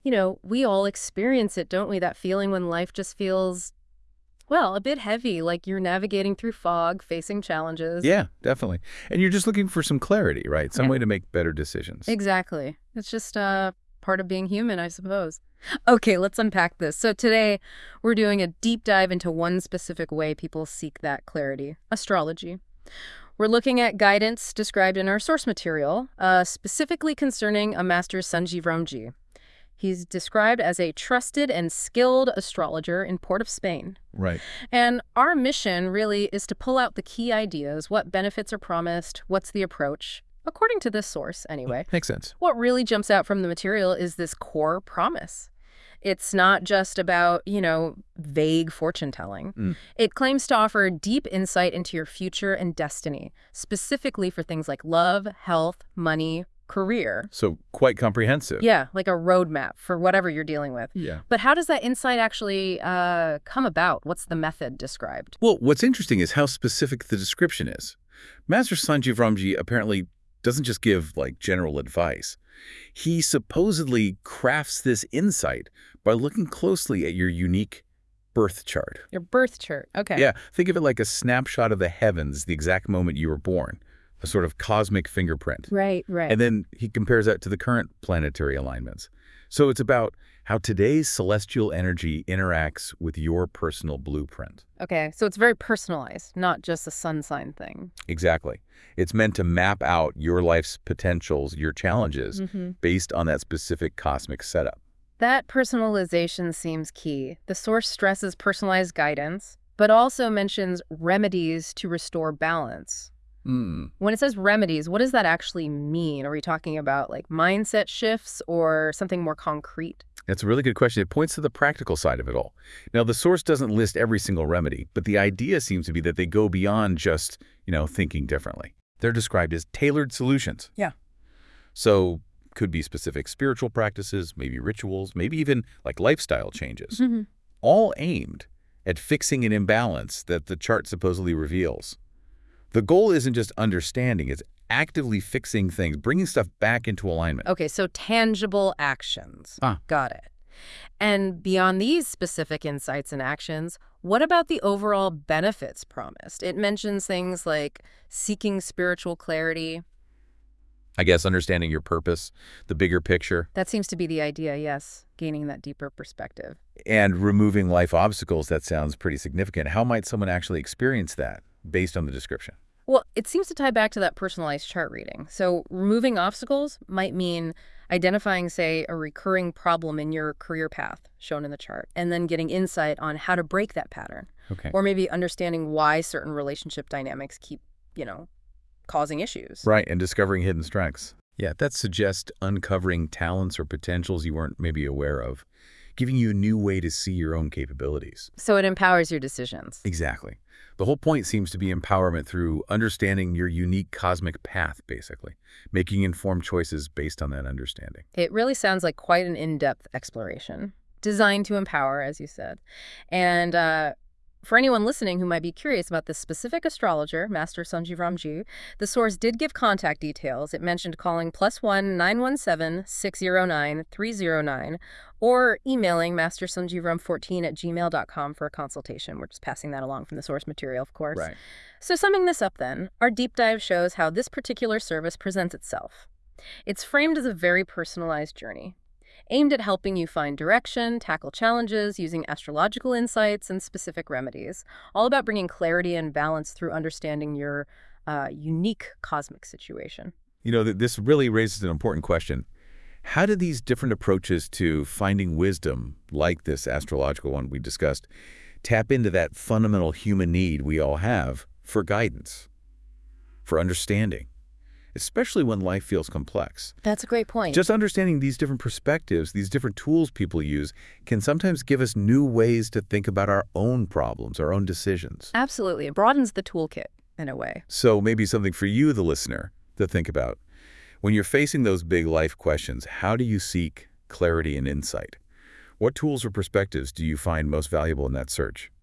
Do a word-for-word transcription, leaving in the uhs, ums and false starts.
You know, we all experience it, don't we? That feeling when life just feels, well, a bit heavy, like you're navigating through fog, facing challenges. Yeah, definitely. And you're just looking for some clarity, right? Some Yeah, way to make better decisions. exactly. It's just uh, part of being human, I suppose. Okay, let's unpack this. So today, we're doing a deep dive into one specific way people seek that clarity, astrology. We're looking at guidance described in our source material, uh, specifically concerning a master Sanjeev Ramji. He's described as a trusted and skilled astrologer in Port of Spain. Right. And our mission really is to pull out the key ideas, what benefits are promised, what's the approach, according to this source anyway. Makes sense. What really jumps out from the material is this core promise. It's not just about, you know, vague fortune telling. Mm. It claims to offer deep insight into your future and destiny, specifically for things like love, health, money, career. So quite comprehensive. Yeah, like a roadmap for whatever you're dealing with. Yeah. But how does that insight actually uh, come about? What's the method described? Well, what's interesting is how specific the description is. Master Sanjeev Ramji apparently doesn't just give, like, general advice. He supposedly crafts this insight by looking closely at your unique birth chart. Your birth chart. Okay. Yeah, think of it like a snapshot of the heavens the exact moment you were born, a sort of cosmic fingerprint. Right, right. And then he compares that to the current planetary alignments. So it's about how today's celestial energy interacts with your personal blueprint. Okay, so it's very personalized, not just a sun sign thing. Exactly. It's meant to map out your life's potentials, your challenges, Mm-hmm. based on that specific cosmic setup. That personalization seems key. The source stresses personalized guidance, but also mentions remedies to restore balance. Hmm. When it says remedies, what does that actually mean? Are we talking about like mindset shifts or something more concrete? That's a really good question. It points to the practical side of it all. Now, the source doesn't list every single remedy, but the idea seems to be that they go beyond just, you know, thinking differently. They're described as tailored solutions. Yeah. So could be specific spiritual practices, maybe rituals, maybe even like lifestyle changes, Mm-hmm. all aimed at fixing an imbalance that the chart supposedly reveals. The goal isn't just understanding, it's actively fixing things, bringing stuff back into alignment. Okay, so tangible actions. Ah. Got it. And beyond these specific insights and actions, what about the overall benefits promised? It mentions things like seeking spiritual clarity. I guess understanding your purpose, the bigger picture, That seems to be the idea, yes, gaining that deeper perspective. and removing life obstacles. That sounds pretty significant. How might someone actually experience that based on the description? Well, it seems to tie back to that personalized chart reading. So removing obstacles might mean identifying, say, a recurring problem in your career path shown in the chart, and then getting insight on how to break that pattern. Okay. Or maybe understanding why certain relationship dynamics keep, you know, causing issues. Right, and discovering hidden strengths. Yeah, that suggests uncovering talents or potentials you weren't maybe aware of, giving you a new way to see your own capabilities. So it empowers your decisions. Exactly. The whole point seems to be empowerment through understanding your unique cosmic path, basically, making informed choices based on that understanding. It really sounds like quite an in-depth exploration, designed to empower, as you said. And uh, for anyone listening who might be curious about this specific astrologer, Master Sanjeev Ramji, the source did give contact details. It mentioned calling plus one nine one seven six zero nine three zero nine or emailing master sanjeev ram fourteen at gmail dot com for a consultation. We're just passing that along from the source material, of course. Right. So summing this up then, our deep dive shows how this particular service presents itself. It's framed as a very personalized journey, aimed at helping you find direction, tackle challenges, using astrological insights and specific remedies, all about bringing clarity and balance through understanding your uh, unique cosmic situation. You know, th- this really raises an important question. How do these different approaches to finding wisdom, like this astrological one we discussed, tap into that fundamental human need we all have for guidance, for understanding, especially when life feels complex? That's a great point. Just understanding these different perspectives, these different tools people use, can sometimes give us new ways to think about our own problems, our own decisions. Absolutely. It broadens the toolkit in a way. So maybe something for you, the listener, to think about. When you're facing those big life questions, how do you seek clarity and insight? What tools or perspectives do you find most valuable in that search?